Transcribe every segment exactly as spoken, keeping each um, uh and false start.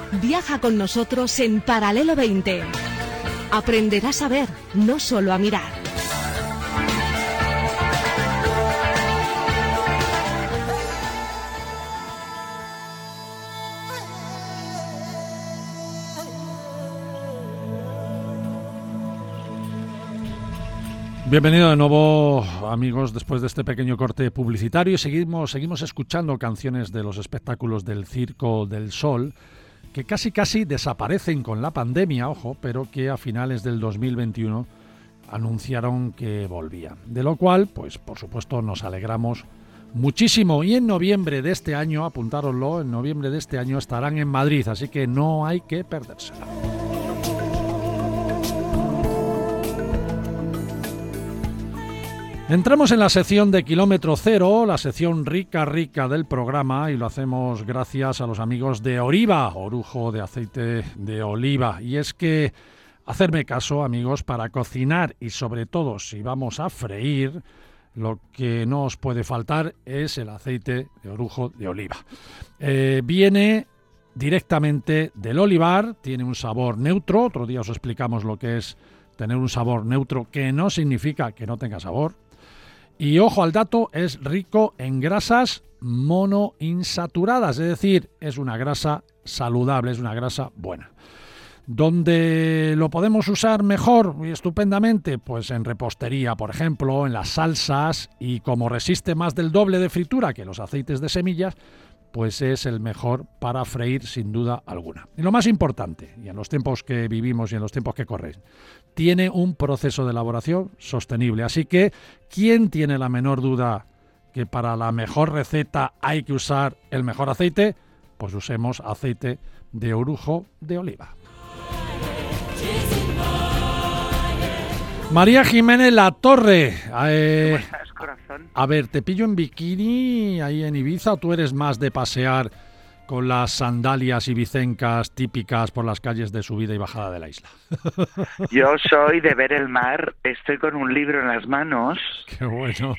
Viaja con nosotros en Paralelo veinte. Aprenderás a ver, no solo a mirar. Bienvenido de nuevo, amigos, después de este pequeño corte publicitario. Seguimos, seguimos escuchando canciones de los espectáculos del Circo del Sol, que casi casi desaparecen con la pandemia, ojo, pero que a finales del dos mil veintiuno anunciaron que volvían. De lo cual, pues por supuesto, nos alegramos muchísimo. Y en noviembre de este año, apuntároslo, en noviembre de este año estarán en Madrid, así que no hay que perdérsela. Entramos en la sección de Kilómetro Cero, la sección rica rica del programa, y lo hacemos gracias a los amigos de Oriva, orujo de aceite de oliva. Y es que, hacerme caso, amigos, para cocinar y sobre todo si vamos a freír, lo que no os puede faltar es el aceite de orujo de oliva. Eh, viene directamente del olivar, tiene un sabor neutro, otro día os explicamos lo que es tener un sabor neutro, que no significa que no tenga sabor. Y ojo al dato, es rico en grasas monoinsaturadas, es decir, es una grasa saludable, es una grasa buena. ¿Dónde lo podemos usar mejor y estupendamente? Pues en repostería, por ejemplo, en las salsas, y como resiste más del doble de fritura que los aceites de semillas, pues es el mejor para freír sin duda alguna. Y lo más importante, y en los tiempos que vivimos y en los tiempos que corren, tiene un proceso de elaboración sostenible. Así que, ¿quién tiene la menor duda que para la mejor receta hay que usar el mejor aceite? Pues usemos aceite de orujo de oliva. María Jiménez Latorre. Eh, ¿Cómo estás, corazón? A ver, ¿te pillo en bikini ahí en Ibiza o tú eres más de pasear con las sandalias ibicencas típicas por las calles de subida y bajada de la isla? Yo soy de ver el mar, estoy con un libro en las manos. Qué bueno.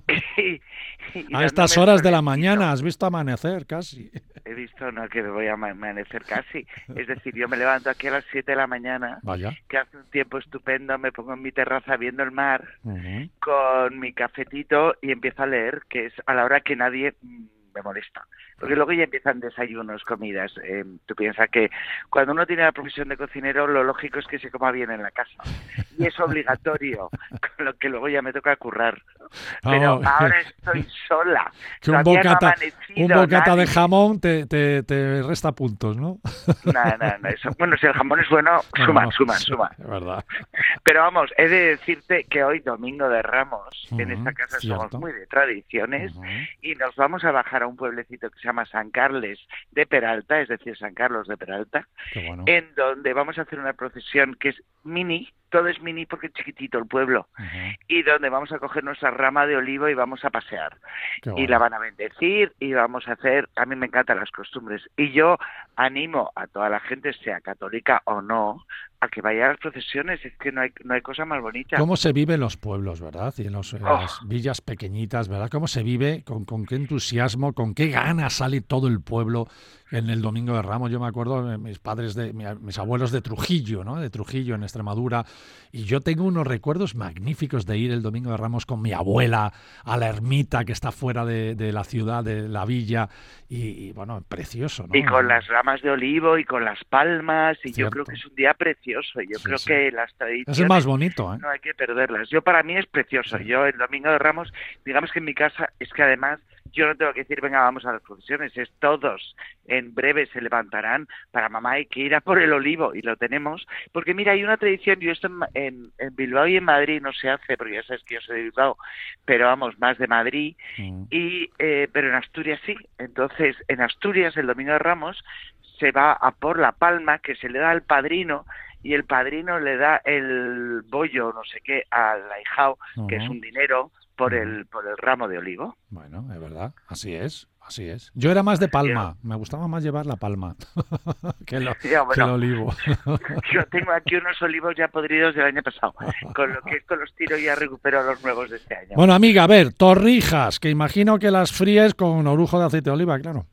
y, y A estas horas de la mañana, has visto amanecer casi. He visto, no, que voy a amanecer casi. Es decir, yo me levanto aquí a las siete de la mañana, Vaya. que hace un tiempo estupendo, me pongo en mi terraza viendo el mar, Uh-huh. con mi cafetito y empiezo a leer, que es a la hora que nadie me molesta. Porque luego ya empiezan desayunos, comidas. Eh, tú piensas que cuando uno tiene la profesión de cocinero, lo lógico es que se coma bien en la casa. Y es obligatorio, con lo que luego ya me toca currar. Pero Vamos. ahora estoy sola. Que un Todavía no ha bocata, amanecido un bocata nadie. de jamón te, te, te resta puntos, ¿no? No, no, no, eso. Bueno, si el jamón es bueno, suma, No, suma, sí, suma. Es verdad. Pero vamos, he de decirte que hoy, Domingo de Ramos, Uh-huh, en esta casa cierto. somos muy de tradiciones, Uh-huh. y nos vamos a bajar a un pueblecito que se llama San Carles de Peralta, es decir, San Carlos de Peralta, Qué bueno. en donde vamos a hacer una procesión que es mini, todo es mini porque es chiquitito el pueblo, Uh-huh. y donde vamos a coger nuestra rama de olivo y vamos a pasear. Qué Y bueno. la van a bendecir y vamos a hacer, a mí me encantan las costumbres, y yo animo a toda la gente, sea católica o no, a que vaya a las procesiones, es que no hay, no hay cosa más bonita. ¿Cómo se vive en los pueblos, verdad? Y en, los, en Oh. las villas pequeñitas, ¿verdad? ¿Cómo se vive? Con, con qué entusiasmo, con qué ganas sale todo el pueblo en el Domingo de Ramos. Yo me acuerdo de mis padres, de mi- mis abuelos de Trujillo, ¿no? De Trujillo, en Extremadura. Y yo tengo unos recuerdos magníficos de ir el Domingo de Ramos con mi abuela a la ermita que está fuera de, de la ciudad, de la villa. Y, y, bueno, precioso, ¿no? Y con las ramas de olivo y con las palmas, y Cierto. yo creo que es un día precioso. Yo Sí, creo sí. que las Es tradiciones el más bonito, ¿eh? no hay que perderlas. Yo, para mí, es precioso. Sí. Yo, el Domingo de Ramos, digamos que en mi casa, es que además yo no tengo que decir, venga, vamos a las procesiones, es todos en breve se levantarán para mamá, hay que ir a por el olivo, y lo tenemos, porque mira, hay una tradición, yo esto en, en, en Bilbao y en Madrid no se hace, porque ya sabes que yo soy de Bilbao, pero vamos, más de Madrid, Mm. y eh, pero en Asturias sí. Entonces, en Asturias, el Domingo de Ramos, se va a por la palma que se le da al padrino, y el padrino le da el bollo, no sé qué, al ahijao, que es Ujú. un dinero, por Ujú. el por el ramo de olivo. Bueno, es verdad, así es, así es. Yo era más de palma, me gustaba más llevar la palma que, lo, Ya, bueno. que el olivo. Yo tengo aquí unos olivos ya podridos del año pasado, con lo que esto los tiro y ya recupero los nuevos de este año. Bueno, amiga, a ver, torrijas, que imagino que las fríes con orujo de aceite de oliva, claro.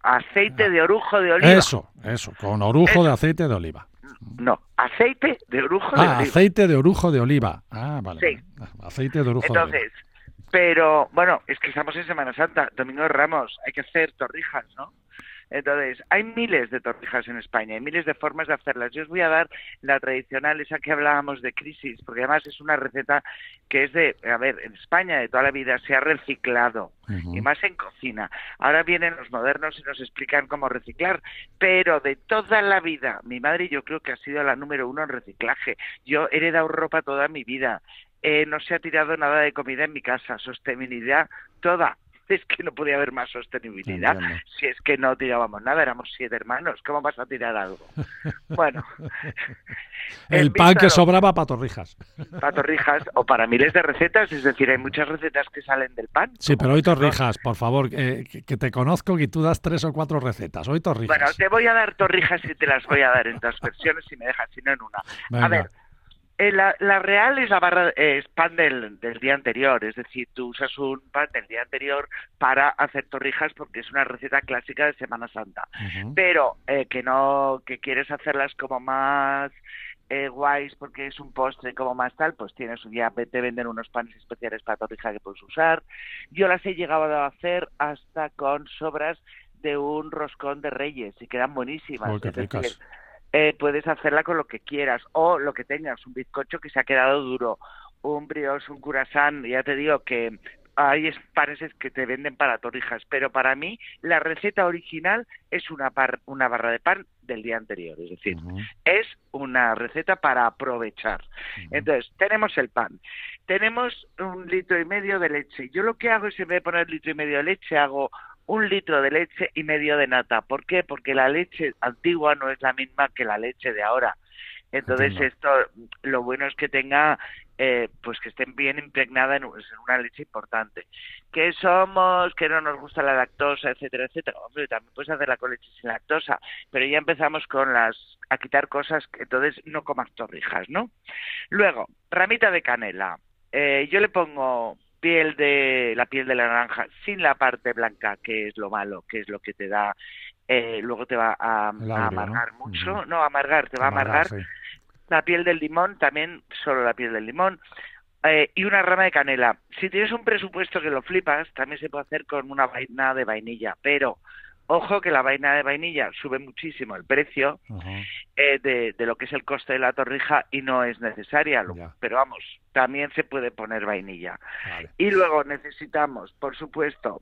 aceite de orujo de oliva. Eso, eso, con orujo eso. de aceite de oliva. No, aceite de orujo ah, de oliva. Ah, aceite de orujo de oliva. Ah, vale. Sí. Vale. Aceite de orujo Entonces, de oliva. Pero, bueno, es que estamos en Semana Santa, Domingo de Ramos, hay que hacer torrijas, ¿no? Entonces, hay miles de torrijas en España, hay miles de formas de hacerlas. Yo os voy a dar la tradicional, esa que hablábamos de crisis, porque además es una receta que es de, a ver, en España de toda la vida se ha reciclado, uh-huh. y más en cocina. Ahora vienen los modernos y nos explican cómo reciclar, pero de toda la vida, mi madre yo creo que ha sido la número uno en reciclaje. Yo he heredado ropa toda mi vida, eh, no se ha tirado nada de comida en mi casa, sostenibilidad toda. Es que no podía haber más sostenibilidad. Entiendo. Si es que no tirábamos nada, éramos siete hermanos. ¿Cómo vas a tirar algo? Bueno. El pan que sobraba para torrijas. Para torrijas o para miles de recetas. Es decir, hay muchas recetas que salen del pan. Sí, pero hoy torrijas, por favor. Eh, que, que te conozco y tú das tres o cuatro recetas. Hoy torrijas. Bueno, te voy a dar torrijas y te las voy a dar en dos versiones si me dejas, si no en una. Venga. A ver. Eh, la, la real es la barra eh, es pan del, del día anterior, es decir, tú usas un pan del día anterior para hacer torrijas porque es una receta clásica de Semana Santa, uh-huh. pero eh, que no que quieres hacerlas como más eh, guays porque es un postre como más tal, pues tienes ya te venden unos panes especiales para torrija que puedes usar. Yo las he llegado a hacer hasta con sobras de un roscón de Reyes y quedan buenísimas. Oh, qué es decir, ricas. Eh, puedes hacerla con lo que quieras o lo que tengas, un bizcocho que se ha quedado duro, un brioche, un curasán, ya te digo que hay panes que te venden para torrijas, pero para mí la receta original es una, par, una barra de pan del día anterior, es decir, uh-huh. es una receta para aprovechar. Uh-huh. Entonces, tenemos el pan, tenemos un litro y medio de leche. Yo lo que hago es, en vez de poner litro y medio de leche, hago un litro de leche y medio de nata. ¿Por qué? Porque la leche antigua no es la misma que la leche de ahora. Entonces, Entiendo. esto, lo bueno es que tenga, eh, pues que esté bien impregnada en una leche importante. Que somos, que no nos gusta la lactosa, etcétera, etcétera. Hombre, también puedes hacerla con leche sin lactosa, pero ya empezamos con las, a quitar cosas, que entonces no comas torrijas, ¿no? Luego, ramita de canela. Eh, yo le pongo piel de la piel de la naranja sin la parte blanca, que es lo malo, que es lo que te da, eh, luego te va a, agrio, a amargar, ¿no? mucho, uh-huh. no, amargar, te va amargar, a amargar, sí. La piel del limón, también solo la piel del limón, eh, y una rama de canela. Si tienes un presupuesto que lo flipas, también se puede hacer con una vaina de vainilla, pero ojo que la vaina de vainilla sube muchísimo el precio uh-huh. eh, de, de lo que es el coste de la torrija y no es necesaria, yeah. pero vamos, también se puede poner vainilla. Vale. Y luego necesitamos, por supuesto,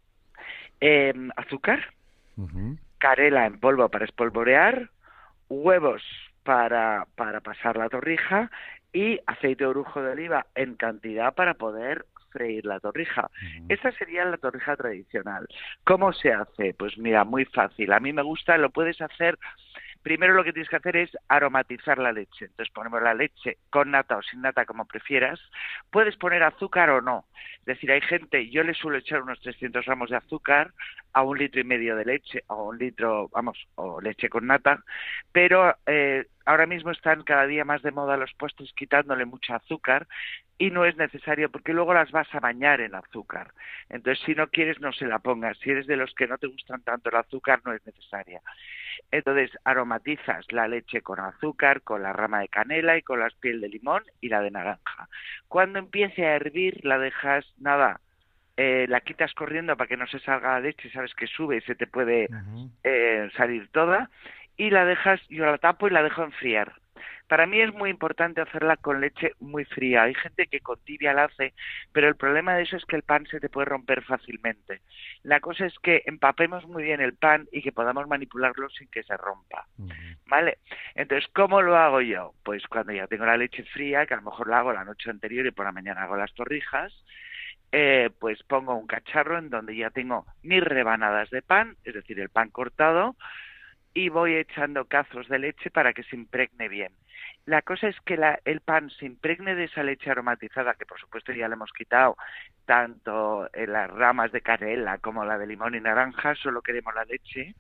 eh, azúcar, uh-huh. canela en polvo para espolvorear, huevos para, para pasar la torrija y aceite de orujo de oliva en cantidad para poder freír la torrija. Uh-huh. Esta sería la torrija tradicional. ¿Cómo se hace? Pues mira, muy fácil. A mí me gusta, lo puedes hacer. Primero lo que tienes que hacer es aromatizar la leche. Entonces ponemos la leche con nata o sin nata, como prefieras. Puedes poner azúcar o no. Es decir, hay gente, yo le suelo echar unos trescientos gramos de azúcar a un litro y medio de leche, o un litro, vamos, o leche con nata, pero eh, ahora mismo están cada día más de moda los postres quitándole mucho azúcar y no es necesario porque luego las vas a bañar en azúcar. Entonces, si no quieres, no se la pongas. Si eres de los que no te gustan tanto el azúcar, no es necesaria. Entonces, aromatizas la leche con azúcar, con la rama de canela y con la piel de limón y la de naranja. Cuando empiece a hervir, la dejas, nada, eh, la quitas corriendo para que no se salga la leche, sabes que sube y se te puede uh-huh. eh, salir toda, y la dejas, yo la tapo y la dejo enfriar. Para mí es muy importante hacerla con leche muy fría. Hay gente que con tibia la hace, pero el problema de eso es que el pan se te puede romper fácilmente. La cosa es que empapemos muy bien el pan y que podamos manipularlo sin que se rompa, uh-huh. ¿vale? Entonces, ¿cómo lo hago yo? Pues cuando ya tengo la leche fría, que a lo mejor la hago la noche anterior y por la mañana hago las torrijas, eh, pues pongo un cacharro en donde ya tengo mis rebanadas de pan, es decir, el pan cortado, y voy echando cazos de leche para que se impregne bien. La cosa es que la, el pan se impregne de esa leche aromatizada, que por supuesto ya le hemos quitado tanto en las ramas de canela como la de limón y naranja, solo queremos la leche,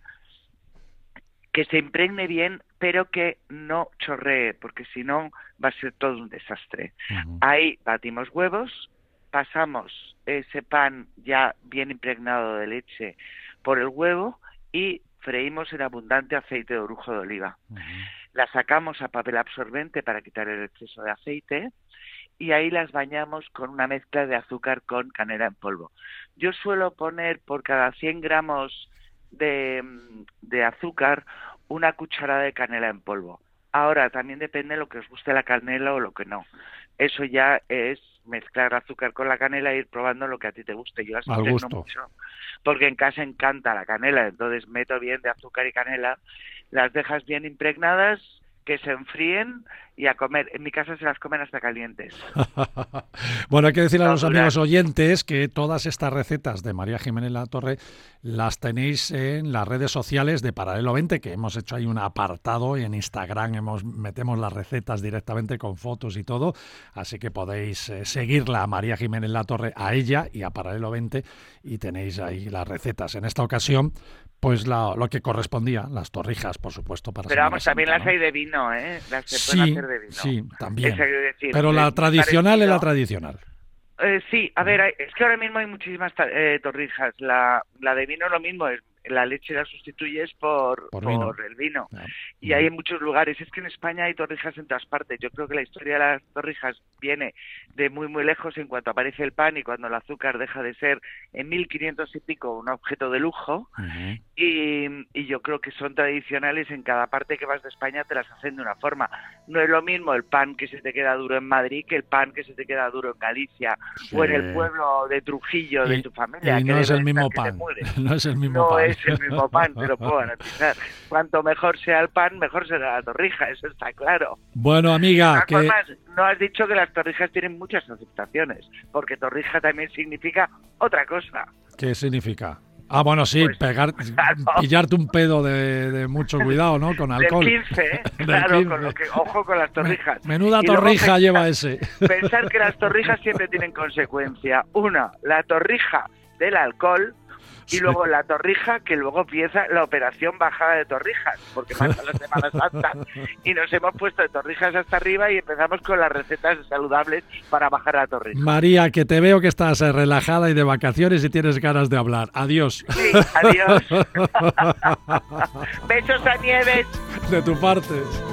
que se impregne bien, pero que no chorree, porque si no va a ser todo un desastre. Uh-huh. Ahí batimos huevos, pasamos ese pan ya bien impregnado de leche por el huevo y freímos en abundante aceite de orujo de oliva. Uh-huh. Las sacamos a papel absorbente para quitar el exceso de aceite y ahí las bañamos con una mezcla de azúcar con canela en polvo. Yo suelo poner por cada cien gramos de, de azúcar una cucharada de canela en polvo. Ahora, también depende de lo que os guste la canela o lo que no. Eso ya es mezclar azúcar con la canela e ir probando lo que a ti te guste. Yo así Al tengo gusto. mucho, porque en casa encanta la canela, entonces meto bien de azúcar y canela, las dejas bien impregnadas, que se enfríen y a comer. En mi casa se las comen hasta calientes. Bueno, hay que decirle a los Natural. amigos oyentes que todas estas recetas de María Jiménez Latorre las tenéis en las redes sociales de Paralelo veinte, que hemos hecho ahí un apartado y en Instagram hemos metemos las recetas directamente con fotos y todo, así que podéis eh, seguirla a María Jiménez Latorre, a ella y a Paralelo veinte, y tenéis ahí las recetas. En esta ocasión, pues la, lo que correspondía, las torrijas, por supuesto, para Pero Semana vamos, también Santa, las ¿no? hay de vino, ¿eh? Las se Sí, pueden hacer de vino. sí, también. Eso quiero decir, Pero la es tradicional es la parecido. tradicional. Eh, sí, a ver, hay- es que ahora mismo hay muchísimas ta- eh, torrijas. La, la de vino lo mismo, es la leche la sustituyes por, Por por, vino. el vino. Ya. Y hay en muchos lugares. Es que en España hay torrijas en todas partes. Yo creo que la historia de las torrijas viene de muy, muy lejos en cuanto aparece el pan y cuando el azúcar deja de ser en mil quinientos y pico un objeto de lujo. Ujú. Y, y yo creo que son tradicionales en cada parte que vas de España, te las hacen de una forma. No es lo mismo el pan que se te queda duro en Madrid que el pan que se te queda duro en Galicia Sí. o en el pueblo de Trujillo de Y- tu familia. y que no es debe el estar mismo que te pan. mueres. No es el mismo No pan. es el mismo pan, te lo puedo garantizar. Cuanto mejor sea el pan, mejor será la torrija, eso está claro. Bueno, De amiga, todas que formas, no has dicho que las torrijas tienen muchas aceptaciones, porque torrija también significa otra cosa. ¿qué significa? Ah, bueno, sí, Pues, pegar, claro. pillarte un pedo de, de mucho cuidado, ¿no? Con alcohol. Del quince, ¿eh? Del Claro, quince. con lo que, ojo con las torrijas. Menuda Y luego torrija pensar- lleva ese. Pensar que las torrijas siempre tienen consecuencia. Una, la torrija del alcohol y Sí. luego la torrija que luego empieza la operación bajada de torrijas, porque pasa la Semana Santa y nos hemos puesto de torrijas hasta arriba y empezamos con las recetas saludables para bajar la torrija. María, que te veo que estás eh, relajada y de vacaciones y tienes ganas de hablar. Adiós. Sí, adiós. Besos a Nieves. De tu parte.